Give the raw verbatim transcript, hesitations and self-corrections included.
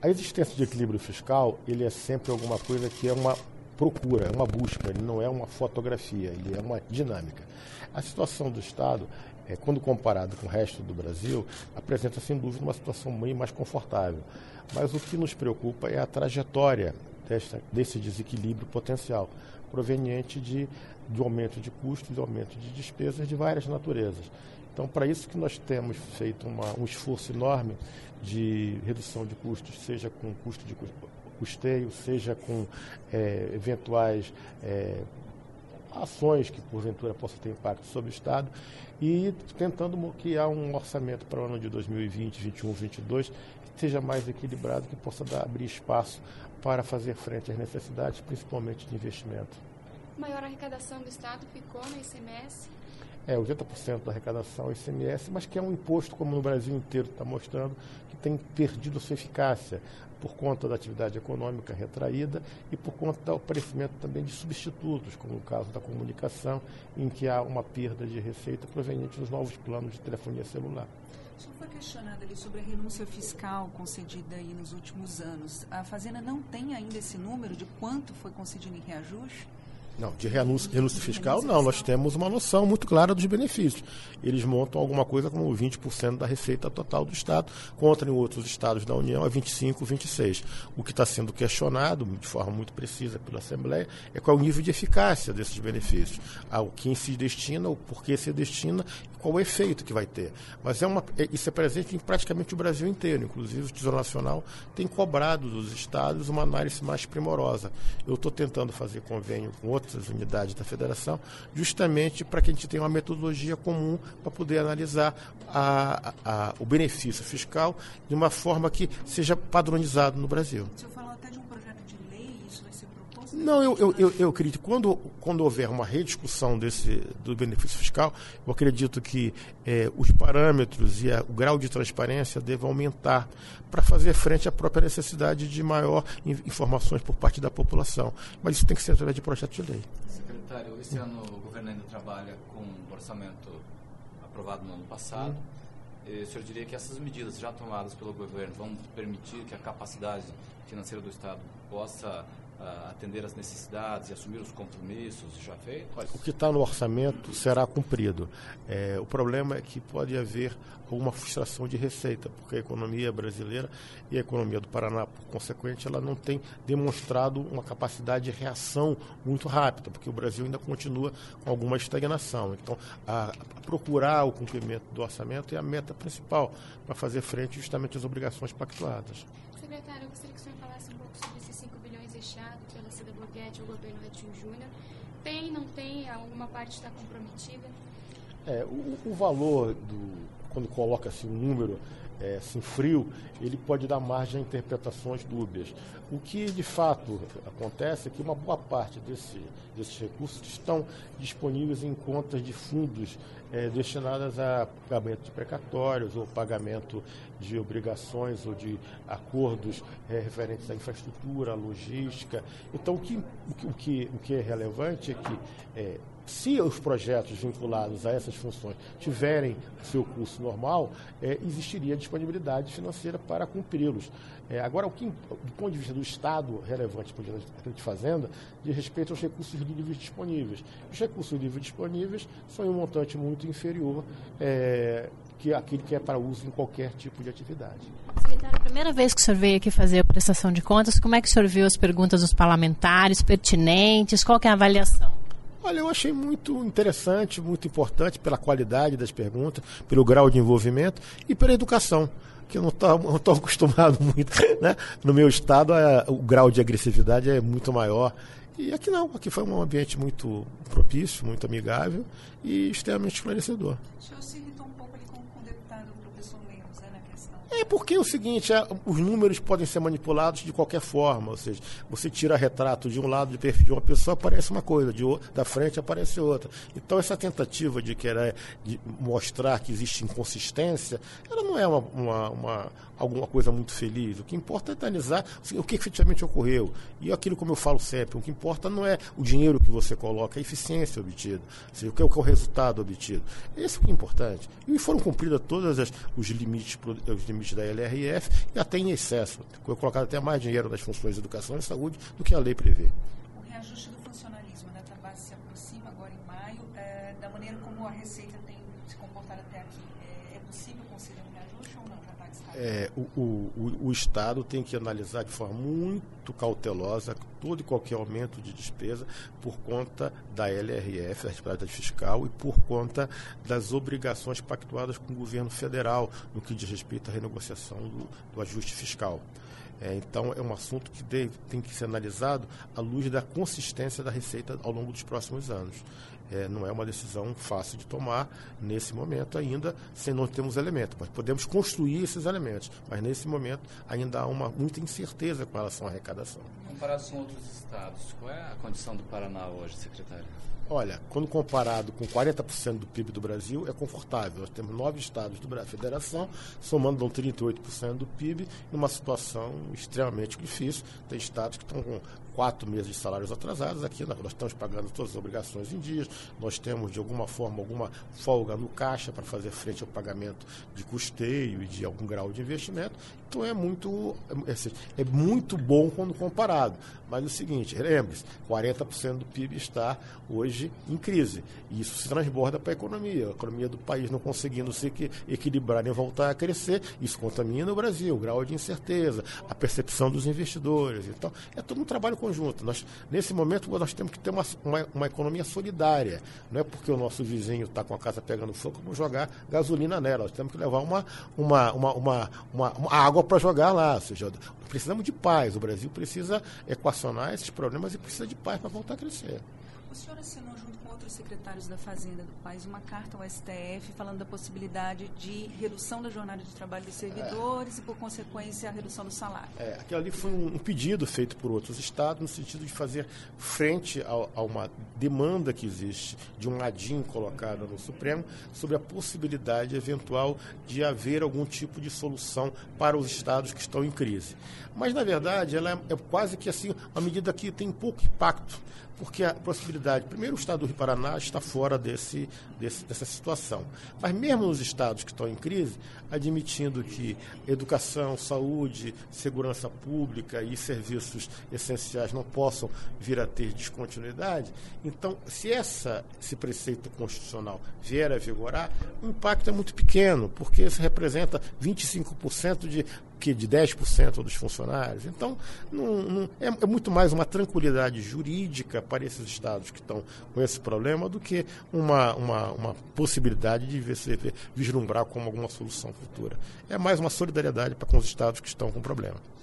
A existência de equilíbrio fiscal, ele é sempre alguma coisa que é uma procura, é uma busca, ele não é uma fotografia, ele é uma dinâmica. A situação do Estado, é, quando comparado com o resto do Brasil, apresenta sem dúvida uma situação bem mais confortável. Mas o que nos preocupa é a trajetória desta, desse desequilíbrio potencial, proveniente de, de aumento de custos, de aumento de despesas de várias naturezas. Então, para isso que nós temos feito uma, um esforço enorme de redução de custos, seja com custo de custeio, seja com é, eventuais é, ações que, porventura, possam ter impacto sobre o Estado, e tentando criar um orçamento para o ano de dois mil e vinte, vinte e um, vinte e dois, que seja mais equilibrado, que possa dar, abrir espaço para fazer frente às necessidades, principalmente de investimento. A maior arrecadação do Estado ficou no I C M S? É, oitenta por cento da arrecadação é I C M S, mas que é um imposto, como no Brasil inteiro está mostrando, que tem perdido sua eficácia por conta da atividade econômica retraída e por conta do aparecimento também de substitutos, como o caso da comunicação, em que há uma perda de receita proveniente dos novos planos de telefonia celular. O senhor foi questionado ali sobre a renúncia fiscal concedida aí nos últimos anos. A Fazenda não tem ainda esse número de quanto foi concedido em reajuste? Não, de renúncia, renúncia fiscal, não. Nós temos uma noção muito clara dos benefícios. Eles montam alguma coisa como vinte por cento da receita total do Estado, contra em outros estados da União é vinte e cinco por cento, vinte e seis por cento. O que está sendo questionado, de forma muito precisa pela Assembleia, é qual é o nível de eficácia desses benefícios. Ao quem se destina, o porquê se destina, qual o efeito que vai ter. Mas é uma, isso é presente em praticamente o Brasil inteiro. Inclusive, o Tesouro Nacional tem cobrado dos estados uma análise mais primorosa. Eu estou tentando fazer convênio com outros as unidades da federação, justamente para que a gente tenha uma metodologia comum para poder analisar a, a, a, o benefício fiscal de uma forma que seja padronizado no Brasil. O senhor falou até de um projeto de lei, isso vai ser proposto? Não, eu, eu, eu, eu acredito que quando, quando houver uma rediscussão desse, do benefício fiscal, eu acredito que é, os parâmetros e a, o grau de transparência devem aumentar para fazer frente à própria necessidade de maior informações por parte da população. Mas isso tem que ser através de projeto de lei. Secretário, esse ano o governo ainda trabalha com um orçamento aprovado no ano passado. E o senhor diria que essas medidas já tomadas pelo governo vão permitir que a capacidade financeira do Estado possa uh, atender às necessidades e assumir os compromissos já feitos? O que está no orçamento será cumprido. É, o problema é que pode haver alguma frustração de receita, porque a economia brasileira e a economia do Paraná, por consequente, ela não tem demonstrado uma capacidade de reação muito rápida, porque o Brasil ainda continua com alguma estagnação. Então, a, a procurar o cumprimento do orçamento é a meta principal para fazer frente justamente às obrigações pactuadas. Secretário, eu gostaria que o senhor falasse um pouco sobre esses cinco bilhões deixados pela Cida Borghetti ao governo Ratinho Júnior. Tem, não tem? Alguma parte está comprometida? É, o, o valor, do, quando coloca-se um número é, assim, frio, ele pode dar margem a interpretações dúbias. O que, de fato, acontece é que uma boa parte desse, desses recursos estão disponíveis em contas de fundos é, destinadas a pagamento de precatórios ou pagamento de obrigações ou de acordos é, referentes à infraestrutura, à logística. Então, o que, o que, o que, o que é relevante é que é, se os projetos vinculados a essas funções tiverem seu curso normal, é, existiria disponibilidade financeira para cumpri-los. É, agora, o que, do ponto de vista do Estado relevante para o de Fazenda, diz respeito aos recursos livres disponíveis. Os recursos livres disponíveis são em um montante muito inferior é, que aquele que é para uso em qualquer tipo de atividade. Secretário, a primeira vez que o senhor veio aqui fazer a prestação de contas, como é que o senhor viu as perguntas dos parlamentares pertinentes? Qual que é a avaliação? Olha, eu achei muito interessante, muito importante pela qualidade das perguntas, pelo grau de envolvimento e pela educação, que eu não estou acostumado muito, né? No meu estado, a, o grau de agressividade é muito maior. E aqui não, aqui foi um ambiente muito propício, muito amigável e extremamente esclarecedor. O senhor se irritou um pouco ali com, com o deputado professor Lemos, né, na questão? É porque é o seguinte, é, os números podem ser manipulados de qualquer forma, ou seja, você tira retrato de um lado do perfil de uma pessoa, aparece uma coisa, de outra, da frente aparece outra. Então essa tentativa de querer de mostrar que existe inconsistência, ela não é uma, uma, uma, alguma coisa muito feliz. O que importa é analisar assim, o que efetivamente ocorreu. E aquilo, como eu falo sempre, o que importa não é o dinheiro que você coloca, é a eficiência obtida, ou seja, o que é o resultado obtido. Esse é o que é importante. E foram cumpridos todos os limites, os limites limite da L R F e até em excesso. Foi colocado até mais dinheiro nas funções de educação e saúde do que a lei prevê. O reajuste do funcionalismo da Tabas se aproxima agora em maio. É, da maneira como a Receita tem se comportado até aqui, é, é possível conceder um reajuste ou não? Já está descartado? É, o, o, o Estado tem que analisar de forma muito cautelosa todo e qualquer aumento de despesa por conta da L R F, da responsabilidade fiscal, e por conta das obrigações pactuadas com o governo federal no que diz respeito à renegociação do, do ajuste fiscal. É, então, é um assunto que deve, tem que ser analisado à luz da consistência da Receita ao longo dos próximos anos. É, não é uma decisão fácil de tomar nesse momento ainda, sem não termos elementos. Mas podemos construir esses elementos, mas nesse momento ainda há uma, muita incerteza com relação à arrecadação. Comparado com outros estados, qual é a condição do Paraná hoje, secretário? Olha, quando comparado com quarenta por cento do P I B do Brasil, é confortável. Nós temos nove estados da Federação, somando dão trinta e oito por cento do P I B, numa situação extremamente difícil. Tem estados que estão com quatro meses de salários atrasados. Aqui nós estamos pagando todas as obrigações em dias, nós temos, de alguma forma, alguma folga no caixa para fazer frente ao pagamento de custeio e de algum grau de investimento. Então é muito, é, é muito bom quando comparado. Mas é o seguinte, lembre-se, quarenta por cento do P I B está hoje em crise. E isso se transborda para a economia. A economia do país não conseguindo se equilibrar nem voltar a crescer, isso contamina o Brasil, o grau de incerteza, a percepção dos investidores. Então, é todo um trabalho conjunto. Nós, nesse momento, nós temos que ter uma, uma, uma economia solidária. Não é porque o nosso vizinho está com a casa pegando fogo, vamos jogar gasolina nela. Nós temos que levar uma, uma, uma, uma, uma, uma água para jogar lá. Ou seja, precisamos de paz. O Brasil precisa equacionar esses problemas e precisa de paz para voltar a crescer. O senhor assinou, junto com outros secretários da Fazenda do país, uma carta ao S T F falando da possibilidade de redução da jornada de trabalho dos servidores é. e, por consequência, a redução do salário. É, aquilo ali foi um, um pedido feito por outros estados no sentido de fazer frente a, a uma demanda que existe de um ladinho colocado no Supremo sobre a possibilidade eventual de haver algum tipo de solução para os estados que estão em crise. Mas, na verdade, ela é, é quase que assim, uma medida que tem pouco impacto, porque a possibilidade, primeiro o estado do Rio Paraná está fora desse, desse, dessa situação. Mas mesmo nos estados que estão em crise, admitindo que educação, saúde, segurança pública e serviços essenciais não possam vir a ter descontinuidade, então, se essa, esse preceito constitucional vier a vigorar, o impacto é muito pequeno, porque isso representa vinte e cinco por cento de que de dez por cento dos funcionários. Então, não, não, é, é muito mais uma tranquilidade jurídica para esses estados que estão com esse problema do que uma, uma, uma possibilidade de você vislumbrar como alguma solução futura. É mais uma solidariedade para com os estados que estão com problema.